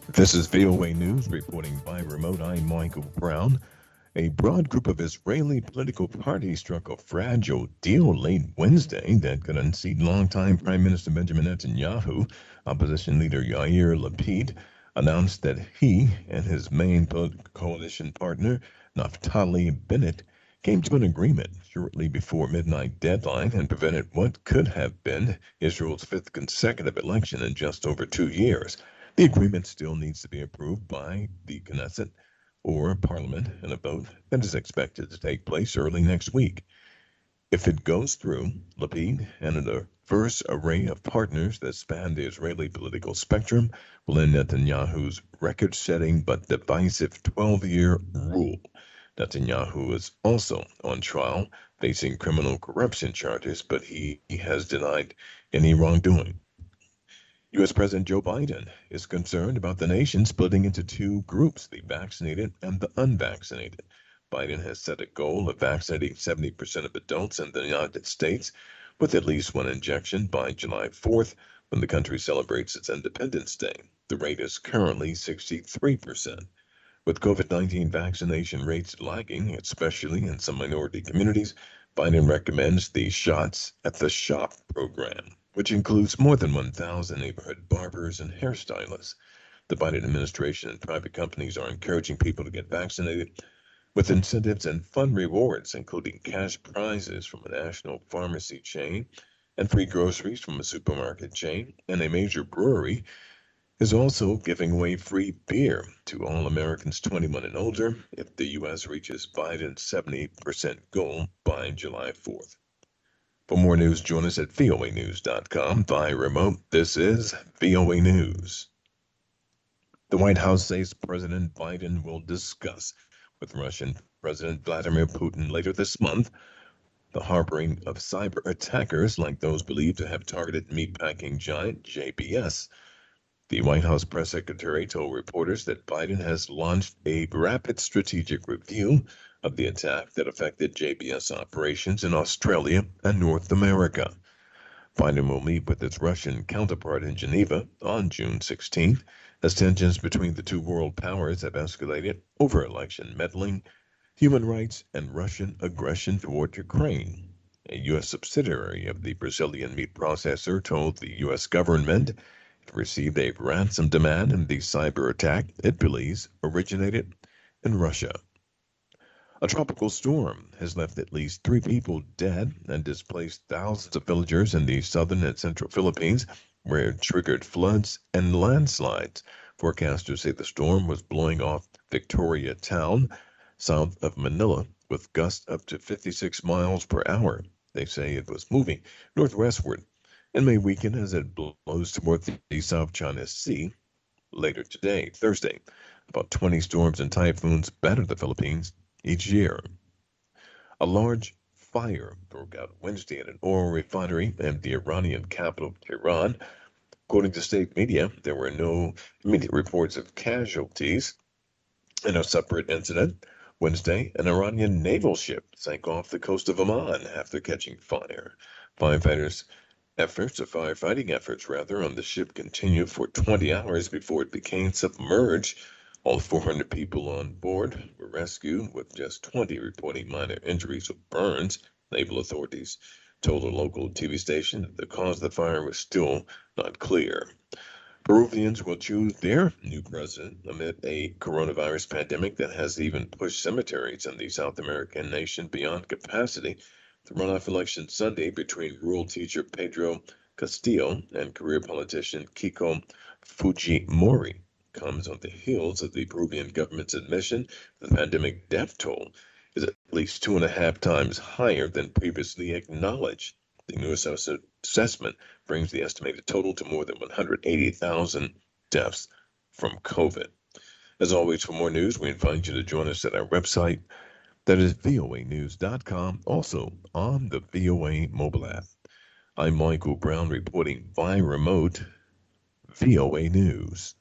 This is VOA News reporting by remote. I'm Michael Brown. A broad group of Israeli political parties struck a fragile deal late Wednesday that could unseat longtime Prime Minister Benjamin Netanyahu. Opposition leader Yair Lapid announced that he and his main political coalition partner, Naftali Bennett, came to an agreement shortly before midnight deadline and prevented what could have been Israel's fifth consecutive election in just over 2 years. The agreement still needs to be approved by the Knesset or Parliament in a vote that is expected to take place early next week. If it goes through, Lapid and a diverse array of partners that span the Israeli political spectrum will end Netanyahu's record setting but divisive 12-year rule. Netanyahu is also on trial, facing criminal corruption charges, but he has denied any wrongdoing. U.S. President Joe Biden is concerned about the nation splitting into two groups, the vaccinated and the unvaccinated. Biden has set a goal of vaccinating 70% of adults in the United States with at least one injection by July 4th, when the country celebrates its Independence Day. The rate is currently 63%. With COVID-19 vaccination rates lagging, especially in some minority communities, Biden recommends the Shots at the Shop program, which includes more than 1,000 neighborhood barbers and hairstylists. The Biden administration and private companies are encouraging people to get vaccinated with incentives and fun rewards, including cash prizes from a national pharmacy chain and free groceries from a supermarket chain, and a major brewery is also giving away free beer to all Americans 21 and older if the U.S. reaches Biden's 70% goal by July 4th. For more news, join us at voanews.com via remote. This is VOA News. The White House says President Biden will discuss with Russian President Vladimir Putin later this month the harboring of cyber attackers like those believed to have targeted meatpacking giant JBS. The White House press secretary told reporters that Biden has launched a rapid strategic review of the attack that affected JBS operations in Australia and North America. Biden will meet with its Russian counterpart in Geneva on June 16th as tensions between the two world powers have escalated over election meddling, human rights, and Russian aggression toward Ukraine. A U.S. subsidiary of the Brazilian meat processor told the U.S. government it received a ransom demand in the cyber attack it believes originated in Russia. A tropical storm has left at least 3 people dead and displaced thousands of villagers in the southern and central Philippines, where it triggered floods and landslides. Forecasters say the storm was blowing off Victoria Town, south of Manila, with gusts up to 56 miles per hour. They say it was moving northwestward and may weaken as it blows toward the South China Sea later today, Thursday. About 20 storms and typhoons batter the Philippines each year. A large fire broke out Wednesday at an oil refinery in the Iranian capital, Tehran. According to state media, there were no immediate reports of casualties. In a separate incident, Wednesday, an Iranian naval ship sank off the coast of Oman after catching fire. Firefighters firefighting efforts on the ship continued for 20 hours before it became submerged. All 400 people on board were rescued, with just 20 reporting minor injuries or burns. Naval authorities told a local TV station that the cause of the fire was still not clear. Peruvians will choose their new president amid a coronavirus pandemic that has even pushed cemeteries in the South American nation beyond capacity. The runoff election Sunday between rural teacher Pedro Castillo and career politician Kiko Fujimori comes on the heels of the Peruvian government's admission the pandemic death toll is at least 2.5 times higher than previously acknowledged. The new assessment brings the estimated total to more than 180,000 deaths from COVID. As always, for more news, we invite you to join us at our website, that is voanews.com, also on the VOA mobile app. I'm Michael Brown reporting via remote VOA News.